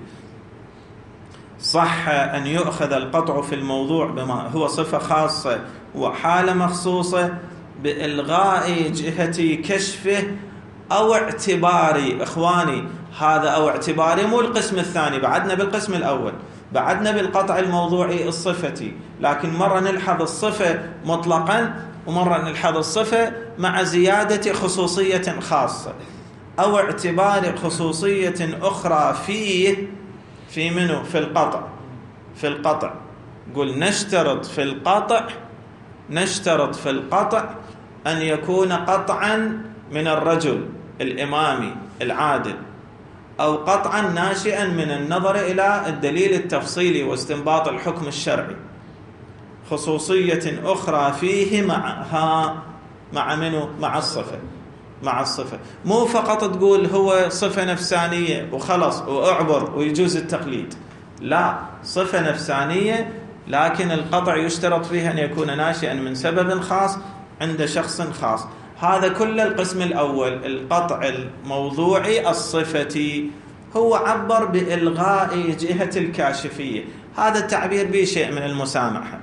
صح أن يؤخذ القطع في الموضوع بما هو صفة خاصة وحالة مخصوصة بإلغاء جهة كشفه أو اعتباري. إخواني، هذا أو اعتباري مو القسم الثاني، بعدنا بالقسم الأول، بعدنا بالقطع الموضوعي الصفتي، لكن مرة نلحظ الصفة مطلقا ومرة نلحظ الصفة مع زيادة خصوصية خاصة أو اعتبار خصوصية أخرى فيه. في منه؟ في القطع. في القطع قل نشترط في القطع نشترط في القطع أن يكون قطعا من الرجل الإمامي العادل، أو قطعا ناشئا من النظر إلى الدليل التفصيلي واستنباط الحكم الشرعي، خصوصية أخرى فيه معها. مع منه؟ مع الصفة. مع الصفة، مو فقط تقول هو صفة نفسانية وخلص وأعبر ويجوز التقليد. لا، صفة نفسانية لكن القطع يشترط فيه أن يكون ناشئا من سبب خاص عند شخص خاص. هذا كل القسم الأول، القطع الموضوعي الصفتي. هو عبر بإلغاء جهة الكاشفية. هذا التعبير به شيء من المسامحة.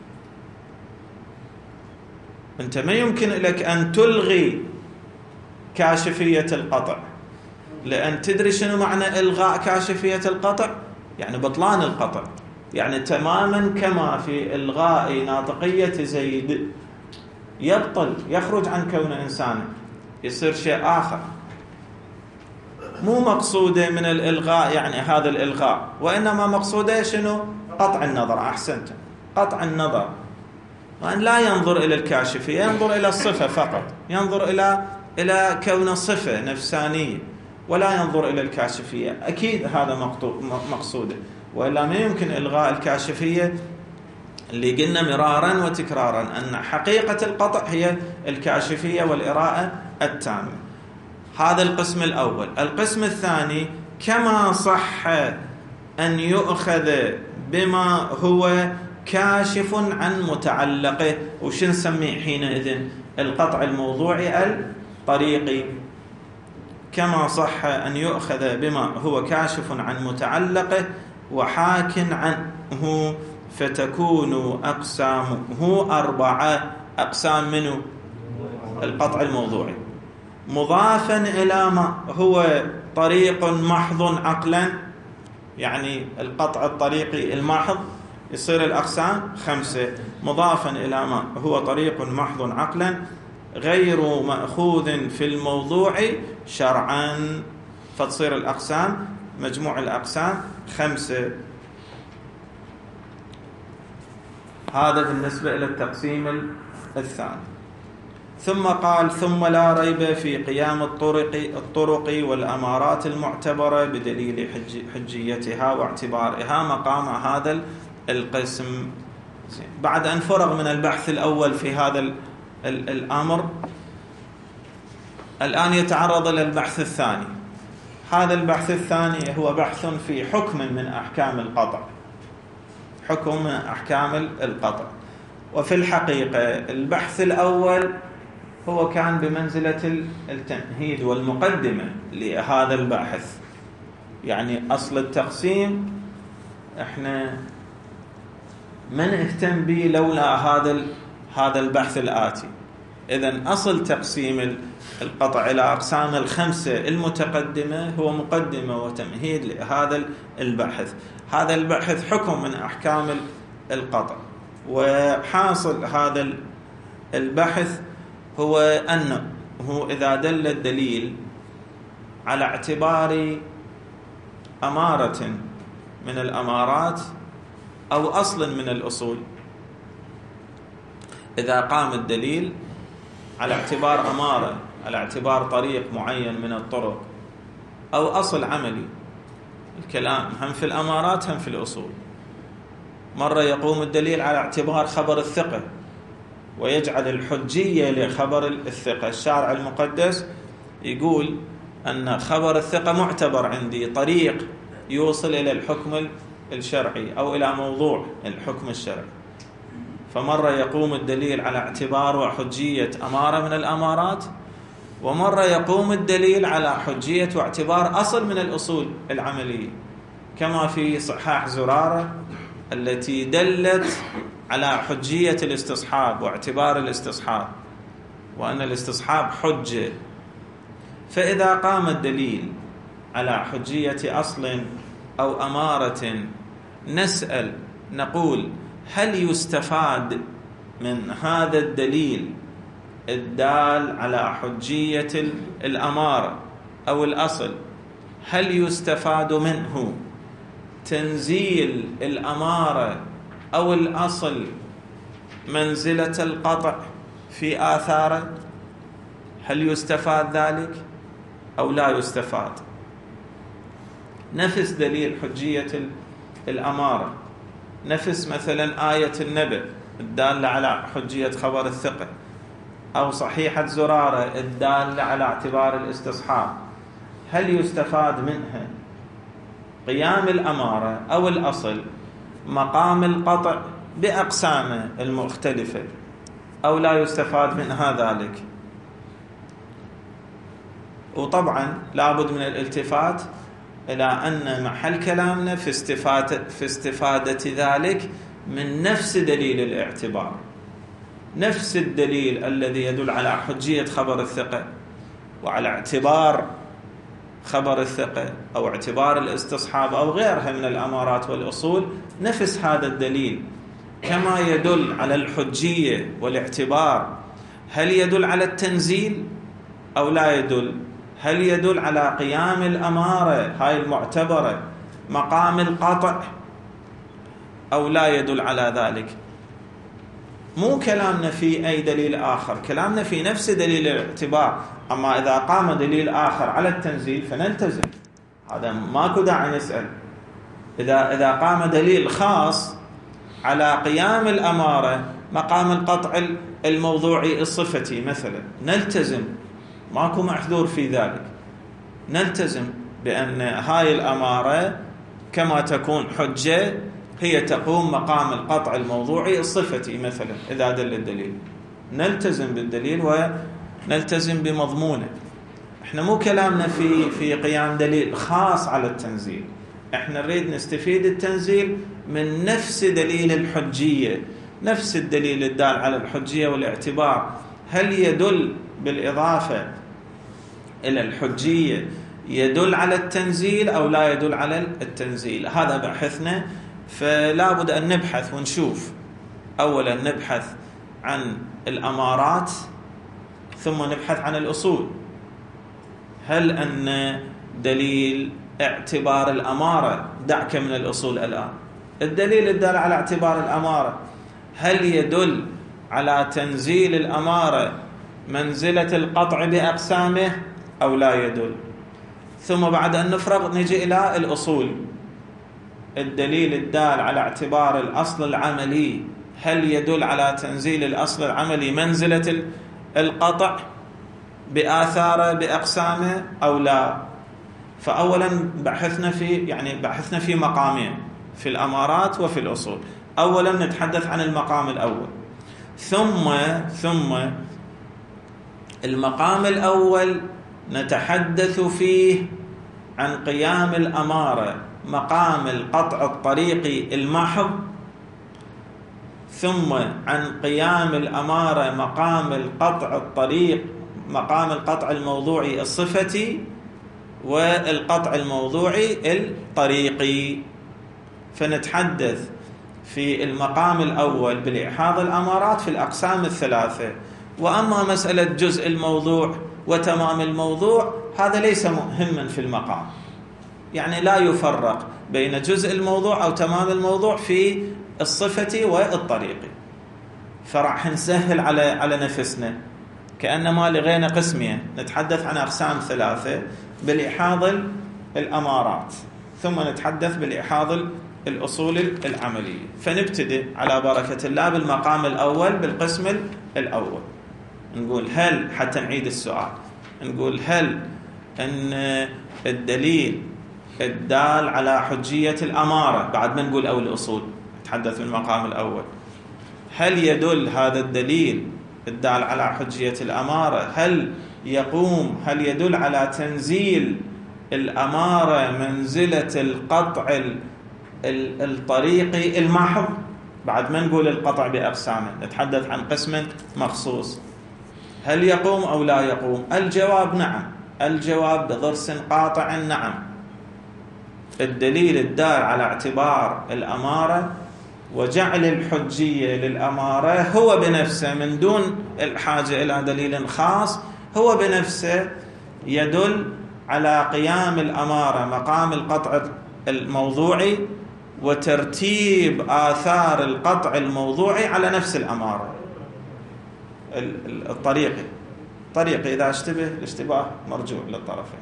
أنت ما يمكن لك أن تلغي كاشفية القطع، لأن تدري شنو معنى إلغاء كاشفية القطع؟ يعني بطلان القطع، يعني تماما كما في إلغاء ناطقية زيد، يبطل، يخرج عن كون إنسان، يصير شيء آخر. مو مقصودة من الإلغاء يعني هذا الإلغاء، وإنما مقصودة شنو؟ قطع النظر. أحسنت، قطع النظر، وأن لا ينظر إلى الكاشفية، ينظر إلى الصفة فقط، ينظر إلى إلى كون صفة نفسانية ولا ينظر إلى الكاشفية. أكيد هذا مقصوده، وإلا ما يمكن إلغاء الكاشفية اللي قلنا مرارا وتكرارا أن حقيقة القطع هي الكاشفية والإراءة التامة. هذا القسم الأول. القسم الثاني، كما صح أن يؤخذ بما هو كاشف عن متعلقه. وش نسميه حينئذ؟ القطع الموضوعي الطريقي. كما صح أن يؤخذ بما هو كاشف عن متعلقه وحاك عنه، فتكون أقسامه أربعة. أقسام منه؟ القطع الموضوعي. مضافا إلى ما هو طريق محض عقلا، يعني القطع الطريقي المحض يصير الأقسام خمسة. مضافا إلى ما هو طريق محض عقلا غير مأخوذ في الموضوع شرعا، فتصير الأقسام، مجموع الأقسام خمسة. هذا بالنسبة إلى التقسيم الثاني. ثم قال: ثم لا ريب في قيام الطرق الطرق والأمارات المعتبرة بدليل حج حجيتها واعتبارها مقام هذا القسم. بعد أن فرغ من البحث الأول في هذا الأمر، الآن يتعرض للبحث الثاني. هذا البحث الثاني هو بحث في حكم من أحكام القطع، حكم أحكام القطع. وفي الحقيقة البحث الأول هو كان بمنزلة التمهيد والمقدمة لهذا الباحث. يعني أصل التقسيم احنا ما نهتم به لولا هذا هذا البحث الآتي. إذن أصل تقسيم القطع إلى أقسام الخمسة المتقدمة هو مقدمة وتمهيد لهذا البحث. هذا البحث حكم من أحكام القطع. وحاصل هذا البحث هو أنه إذا دل الدليل على اعتبار أمارة من الأمارات أو أصل من الأصول، إذا قام الدليل على اعتبار أمارة، على اعتبار طريق معين من الطرق، أو أصل عملي، الكلام هم في الأمارات هم في الأصول. مرة يقوم الدليل على اعتبار خبر الثقة ويجعل الحجية لخبر الثقة. الشارع المقدس يقول أن خبر الثقة معتبر عندي، طريق يوصل إلى الحكم الشرعي أو إلى موضوع الحكم الشرعي. فمرة يقوم الدليل على اعتبار وحجية أمارة من الأمارات، ومرة يقوم الدليل على حجية واعتبار أصل من الأصول العملية، كما في صحاح زرارة التي دلت على حجية الاستصحاب واعتبار الاستصحاب وأن الاستصحاب حجة. فإذا قام الدليل على حجية أصل أو أمارة نسأل نقول هل يستفاد من هذا الدليل الدال على حجية الأمارة أو الأصل، هل يستفاد منه تنزيل الأمارة أو الأصل منزلة القطع في آثاره؟ هل يستفاد ذلك أو لا يستفاد؟ نفس دليل حجية الأمارة، نفس مثلا آية النبأ الدالة على حجية خبر الثقة، أو صحيحة زرارة الدالة على اعتبار الاستصحاب، هل يستفاد منها قيام الأمارة أو الأصل مقام القطع بأقسامه المختلفة أو لا يستفاد منها ذلك؟ وطبعا لابد من الالتفات إلى أن محل كلامنا في استفادة, في استفادة ذلك من نفس دليل الاعتبار، نفس الدليل الذي يدل على حجية خبر الثقة وعلى اعتبار خبر الثقة أو اعتبار الاستصحاب أو غيرها من الأمارات والأصول. نفس هذا الدليل كما يدل على الحجية والاعتبار، هل يدل على التنزيل أو لا يدل؟ هل يدل على قيام الأمارة هاي المعتبرة مقام القطع أو لا يدل على ذلك؟ مو كلامنا في أي دليل آخر، كلامنا في نفس دليل الاعتبار. أما إذا قام دليل آخر على التنزيل فنلتزم، هذا ماكو داعي نسأل. إذا إذا قام دليل خاص على قيام الأمارة مقام القطع الموضوعي الصفتي مثلا، نلتزم، ماكو محذور في ذلك. نلتزم بأن هاي الأمارة كما تكون حجة هي تقوم مقام القطع الموضوعي الصفتي مثلا إذا دل الدليل، نلتزم بالدليل ونلتزم بمضمونه. احنا مو كلامنا في في قيام دليل خاص على التنزيل، احنا نريد نستفيد التنزيل من نفس دليل الحجية، نفس الدليل الدال على الحجية والاعتبار، هل يدل بالإضافة إلى الحجية يدل على التنزيل أو لا يدل على التنزيل؟ هذا بحثنا. فلا بد أن نبحث ونشوف، أولا نبحث عن الأمارات ثم نبحث عن الأصول. هل أن دليل اعتبار الأمارة، دعك من الأصول الآن، الدليل الدال على اعتبار الأمارة هل يدل على تنزيل الأمارة منزلة القطع بأقسامه أو لا يدل؟ ثم بعد أن نفرغ نجي إلى الأصول، الدليل الدال على اعتبار الأصل العملي هل يدل على تنزيل الأصل العملي منزلة القطع بآثاره بأقسامه أو لا؟ فأولا بحثنا في يعني بحثنا في مقامين، في الأمارات وفي الأصول. أولا نتحدث عن المقام الأول، ثم ثم المقام الأول نتحدث فيه عن قيام الأمارة مقام القطع الطريقي المحض، ثم عن قيام الأمارة مقام القطع الطريق مقام القطع الموضوعي الصفتي، والقطع الموضوعي الطريقي. فنتحدث في المقام الأول بالإحاض الأمارات في الأقسام الثلاثة. وأما مسألة جزء الموضوع وتمام الموضوع هذا ليس مهما في المقام، يعني لا يفرق بين جزء الموضوع أو تمام الموضوع في الصفتي والطريقي، فراح نسهل على على نفسنا كأنما لغينا قسمين، نتحدث عن أقسام ثلاثة بالإحاض الأمارات، ثم نتحدث بالإحاض الأصول العملية. فنبتدئ على بركة الله بالمقام الأول بالقسم الأول. نقول هل، حتى نعيد السؤال، نقول هل أن الدليل الدال على حجية الأمارة بعد ما نقول أو الأصول، نتحدث بالمقام الأول، هل يدل هذا الدليل الدال على حجية الأمارة هل يقوم هل يدل على تنزيل الأمارة منزلة القطع الطريقي المحض بعد ما نقول القطع بأقسامه، نتحدث عن قسم مخصوص، هل يقوم أو لا يقوم؟ الجواب نعم، الجواب بضرس قاطع نعم. الدليل الدال على اعتبار الأمارة وجعل الحجية للأمارة هو بنفسه من دون الحاجة إلى دليل خاص، هو بنفسه يدل على قيام الأمارة مقام القطع الموضوعي وترتيب آثار القطع الموضوعي على نفس الأمارة الطريقي. طريقي إذا اشتبه الاشتباه مرجوع للطرفين.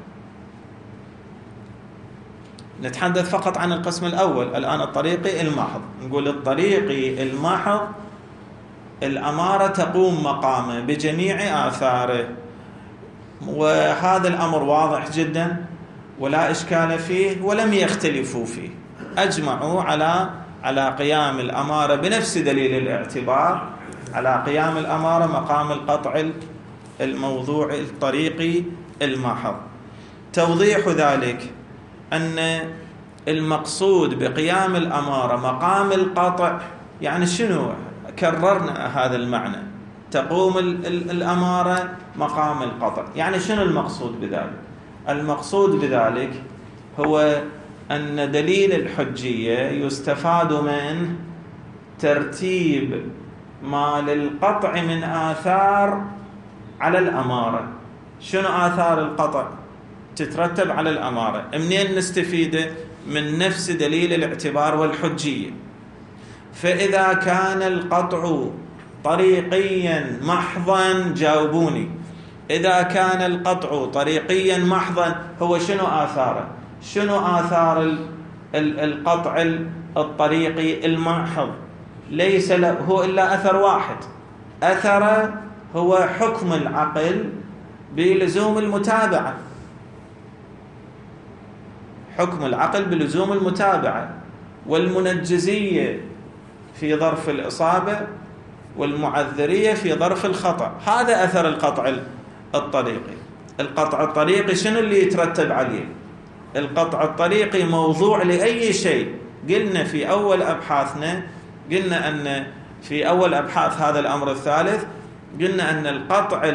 نتحدث فقط عن القسم الأول الآن، الطريقي المحض. نقول الطريقي المحض الأمارة تقوم مقامه بجميع آثاره، وهذا الأمر واضح جدا ولا إشكال فيه ولم يختلفوا فيه، أجمعوا على على قيام الأمارة بنفس دليل الاعتبار، على قيام الأمارة مقام القطع الموضوع الطريقي المحض. توضيح ذلك أن المقصود بقيام الأمارة مقام القطع يعني شنو؟ كررنا هذا المعنى، تقوم الأمارة مقام القطع، يعني شنو المقصود بذلك؟ المقصود بذلك هو أن دليل الحجية يستفاد منه ترتيب ما للقطع من آثار على الأمارة. شنو آثار القطع تترتب على الأمارة؟ منين نستفيد؟ من نفس دليل الاعتبار والحجية. فإذا كان القطع طريقيا محضا، جاوبوني، إذا كان القطع طريقيا محضا هو شنو آثاره؟ شنو آثار القطع الطريقي المحض؟ ليس له هو إلا أثر واحد، أثر هو حكم العقل بلزوم المتابعة، حكم العقل بلزوم المتابعة، والمنجزية في ظرف الإصابة والمعذرية في ظرف الخطأ. هذا أثر القطع الطريقي. القطع الطريقي شنو اللي يترتب عليه؟ القطع الطريقي موضوع لأي شيء. قلنا في أول أبحاثنا، قلنا أن في أول أبحاث هذا الأمر الثالث، قلنا أن القطع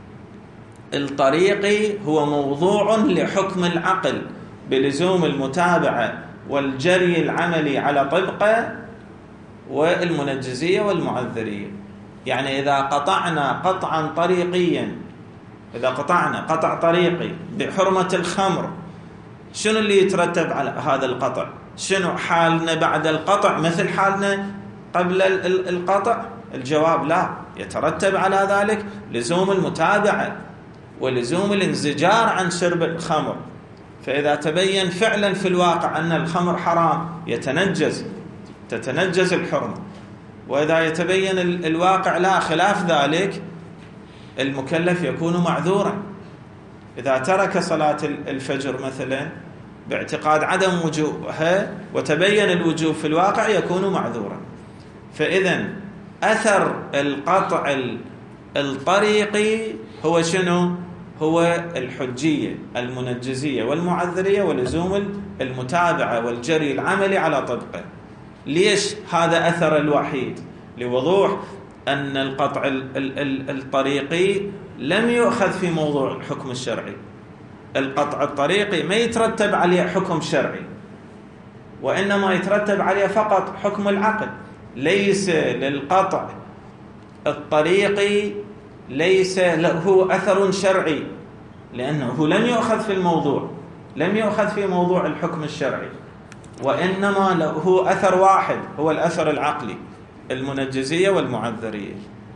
الطريقي هو موضوع لحكم العقل بلزوم المتابعة والجري العملي على طبقه والمنجزية والمعذرية. يعني إذا قطعنا قطعا طريقيا، إذا قطعنا قطع طريقي بحرمة الخمر، شنو اللي يترتب على هذا القطع؟ شنو حالنا بعد القطع مثل حالنا قبل القطع؟ الجواب لا، يترتب على ذلك لزوم المتابعة ولزوم الانزجار عن شرب الخمر. فإذا تبين فعلا في الواقع أن الخمر حرام يتنجز تتنجز الحرمة، وإذا يتبين الواقع لا خلاف ذلك المكلف يكون معذورا. إذا ترك صلاة الفجر مثلا باعتقاد عدم وجوبها وتبين الوجوب في الواقع يكون معذورا. فإذا أثر القطع الطريقي هو شنو؟ هو الحجية المنجزية والمعذرية ولزوم المتابعة والجري العملي على طبقه. ليش هذا أثر الوحيد؟ لوضوح أن القطع الطريقي لم يؤخذ في موضوع الحكم الشرعي. القطع الطريقي ما يترتب عليه حكم شرعي، وإنما يترتب عليه فقط حكم العقل. ليس للقطع الطريقي ليس له أثر شرعي، لأنه لم يؤخذ في الموضوع، لم يؤخذ في موضوع الحكم الشرعي، وإنما له أثر واحد هو الأثر العقلي، المنجزية والمعذرية.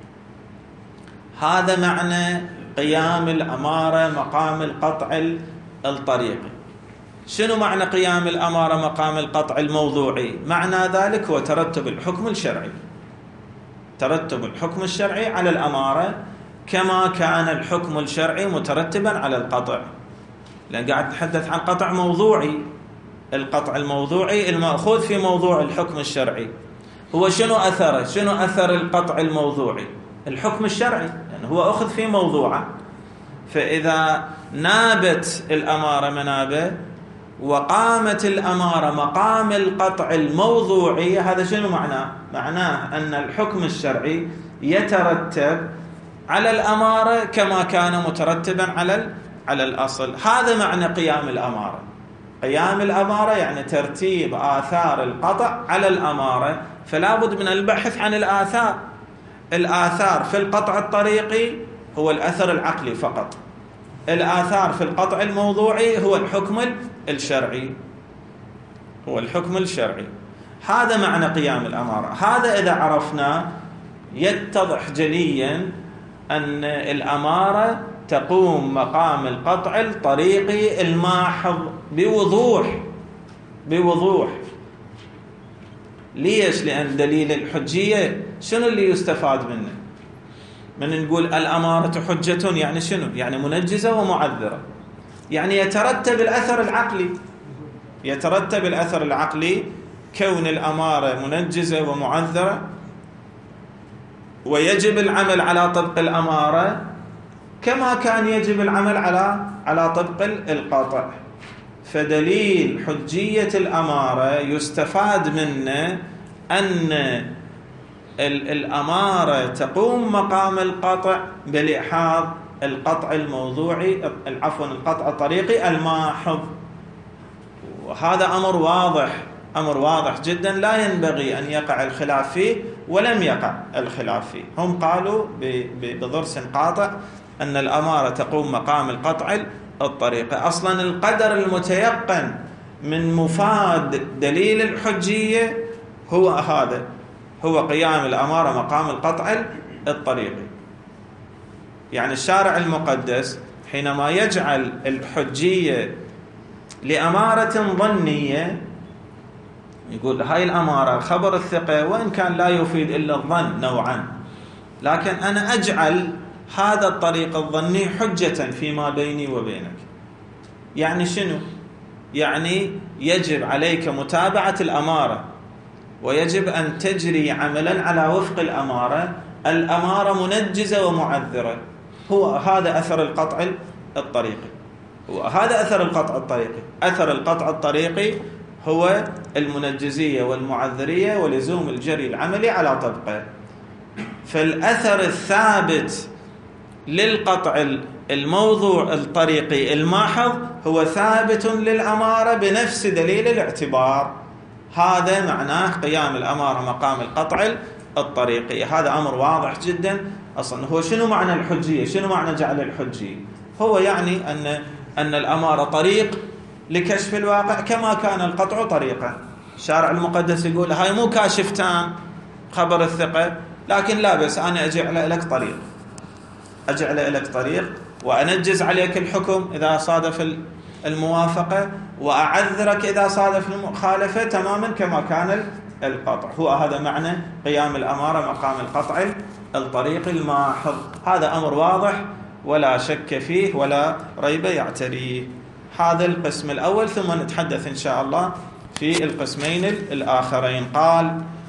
هذا معنى قيام الأمارة مقام القطع الطريقي. شنو معنى قيام الأمارة مقام القطع الموضوعي؟ معنى ذلك هو ترتب الحكم الشرعي، ترتب الحكم الشرعي على الأمارة كما كان الحكم الشرعي مترتبا على القطع. لأن قاعد نتحدث عن قطع موضوعي. القطع الموضوعي المأخوذ في موضوع الحكم الشرعي هو شنو أثره؟ شنو أثر القطع الموضوعي؟ الحكم الشرعي، يعني هو أخذ في موضوعه. فإذا نابت الأمارة منابه وقامت الأمارة مقام القطع الموضوعي، هذا شنو معناه؟ معناه أن الحكم الشرعي يترتب على الأمارة كما كان مترتبا على على الأصل. هذا معنى قيام الأمارة. قيام الأمارة يعني ترتيب آثار القطع على الأمارة، فلا بد من البحث عن الآثار. الآثار في القطع الطريقي هو الأثر العقلي فقط، الآثار في القطع الموضوعي هو الحكم الشرعي، هو الحكم الشرعي. هذا معنى قيام الأمارة. هذا إذا عرفنا يتضح جليا أن الأمارة تقوم مقام القطع الطريقي الماحظ بوضوح بوضوح. ليش؟ لأن دليل الحجية شنو اللي يستفاد منه؟ من نقول الأمارة حجة يعني شنو؟ يعني منجزة ومعذرة، يعني يترتب الأثر العقلي، يترتب الأثر العقلي كون الأمارة منجزة ومعذرة، ويجب العمل على طبق الأمارة كما كان يجب العمل على على طبق القطع. فدليل حجية الأمارة يستفاد منه أن الأمارة تقوم مقام القطع بلحاظ القطع الموضوعي، عفوا القطع الطريقي الماحظ. وهذا أمر واضح، أمر واضح جدا لا ينبغي أن يقع الخلاف فيه، ولم يقع الخلاف فيه. هم قالوا بضرس قاطع أن الأمارة تقوم مقام القطع الطريقي. أصلا القدر المتيقن من مفاد دليل الحجية هو هذا، هو قيام الأمارة مقام القطع الطريقي. يعني الشارع المقدس حينما يجعل الحجية لأمارة ظنية، يقول هاي الأمارة خبر الثقة وإن كان لا يفيد إلا الظن نوعا، لكن أنا أجعل هذا الطريق الظني حجة فيما بيني وبينك. يعني شنو؟ يعني يجب عليك متابعة الأمارة، ويجب أن تجري عملا على وفق الأمارة. الأمارة منجزة ومعذرة، هو هذا أثر القطع الطريقي، هو هذا أثر القطع الطريقي. أثر القطع الطريقي هو المنجزية والمعذرية ولزوم الجري العملي على طبقه. فالأثر الثابت للقطع الموضوع الطريقي الماحظ هو ثابت للأمارة بنفس دليل الاعتبار. هذا معناه قيام الأمارة مقام القطع الطريقي. هذا أمر واضح جدا. أصلا هو شنو معنى الحجية؟ شنو معنى جعل الحجية؟ هو يعني أن أن الأمارة طريق لكشف الواقع كما كان القطع طريقا. الشارع المقدس يقول هاي مو كاشفتان خبر الثقة، لكن لا بس أنا أجعل لك طريق، أجعل لك طريق وأنجز عليك الحكم إذا صادف الموافقة، وأعذرك إذا صادف المخالفة، تماما كما كان القطع. هو هذا معنى قيام الأمارة مقام القطع الطريق الماحظ. هذا أمر واضح ولا شك فيه ولا ريب يعتريه. هذا القسم الأول، ثم نتحدث إن شاء الله في القسمين الآخرين. قال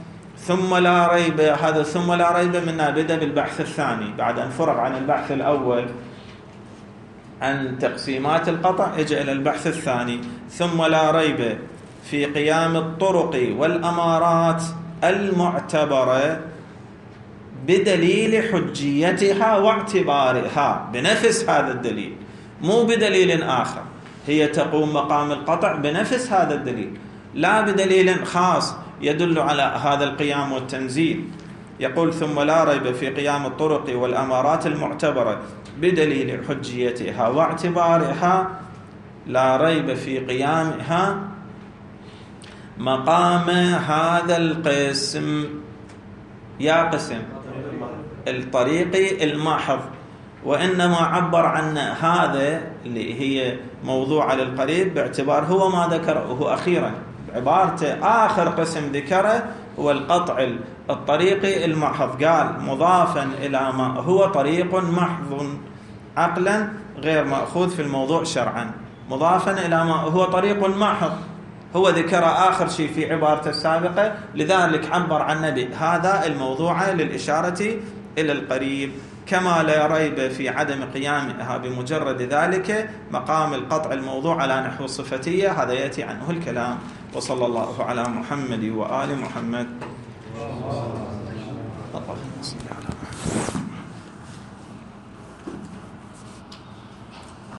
ثم لا ريب، هذا ثم لا ريب منا بدأ بالبحث الثاني بعد أن فرغ عن البحث الأول عن تقسيمات القطع، اجى إلى البحث الثاني. ثم لا ريب في قيام الطرق والأمارات المعتبرة بدليل حجيتها واعتبارها، بنفس هذا الدليل مو بدليل آخر، هي تقوم مقام القطع بنفس هذا الدليل لا بدليل خاص يدل على هذا القيام والتنزيل. يقول ثم لا ريب في قيام الطرق والأمارات المعتبرة بدليل حجيتها واعتبارها، لا ريب في قيامها مقام هذا القسم. يا قسم الطريقي الماحظ، وإنما عبر عن هذا اللي هي موضوع على القريب باعتبار هو ما ذكره هو أخيرا عبارته، آخر قسم ذكره هو القطع الطريقي المحض، قال مضافا إلى ما هو طريق محض عقلا غير مأخوذ في الموضوع شرعا، مضافا إلى ما هو طريق محض، هو ذكر آخر شيء في عبارته السابقة، لذلك عبر عنه بهذا الموضوع للإشارة إلى القريب. كما لا ريب في عدم قيامها بمجرد ذلك مقام القطع الموضوع على نحو الصفتية، هذا يأتي عنه الكلام. وصلى الله على محمد وآل محمد. اللهم صل على محمد.